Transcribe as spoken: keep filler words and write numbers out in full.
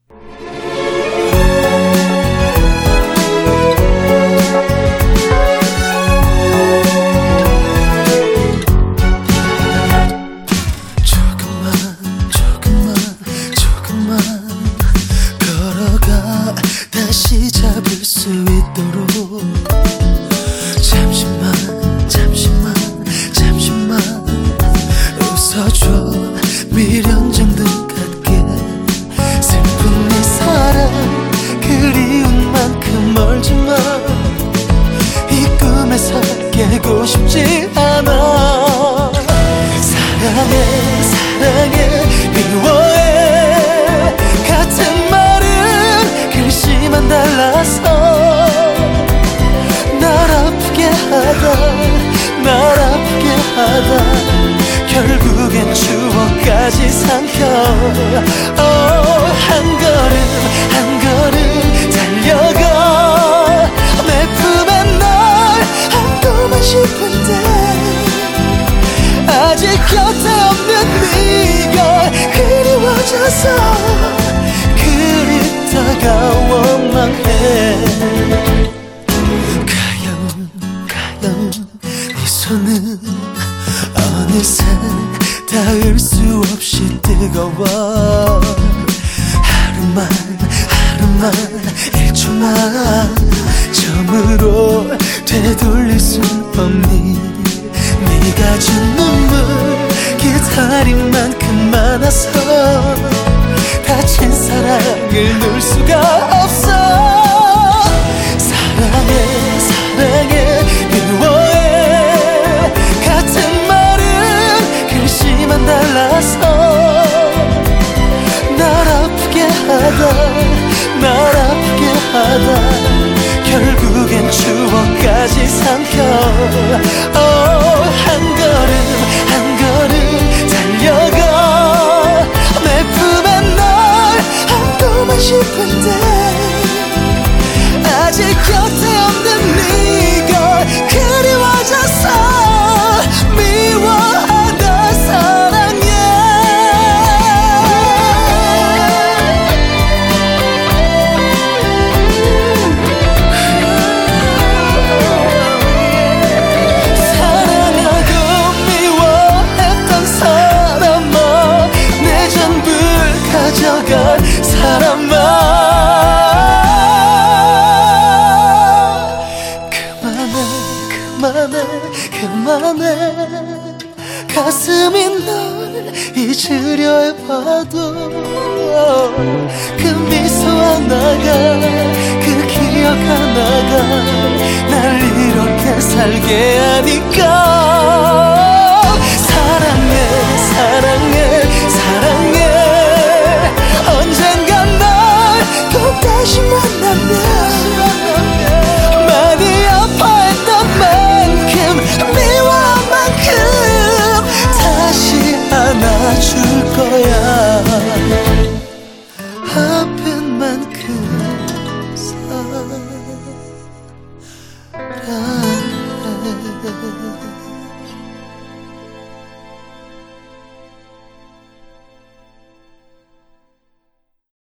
다시 잡을 수 있도록 잠시만 잠시만 잠시만 웃어줘. 미련 정도 갖게 슬픈 네 사랑 그리운 만큼 멀지만 이 꿈에서 깨고 싶지 않아. 사랑해 사랑해 미워해 같은 말은 글씨만 달라서 날 아프게 하다 날 아프게 하다 결국엔 추억까지 삼켜. oh, 한 걸음 한 걸음 달려가 내 품에 널 안고만 싶은데 아직 곁에 없는 네가 그리워져서 그립다가 원망해. 가여운 가여운 네 손은 어느새 닿을 수 없이 뜨거워. 하루만 하루만 일 초만 처음으로 되돌릴 순 없니. 네가 준 눈물 기다린 만큼 많아서 다친 사랑을 놓을 수가 없어. 사랑해 사랑해 미워해 같은 말은 글씨만 달라서 날 아프게 하다 날 아프게 하다 결국엔 추억까지 삼켜. oh, 한 걸음 한 걸음 달려가 내 품에 널 안고만 싶은데 아직 곁에 없는 네가 그리워져서 미워하다 사랑해. 가져간 사람아 그만해 그만해 그만해. 가슴이 널 잊으려 해봐도 그 미소 하나가 그 기억 하나가 날 이렇게 살게 하니까.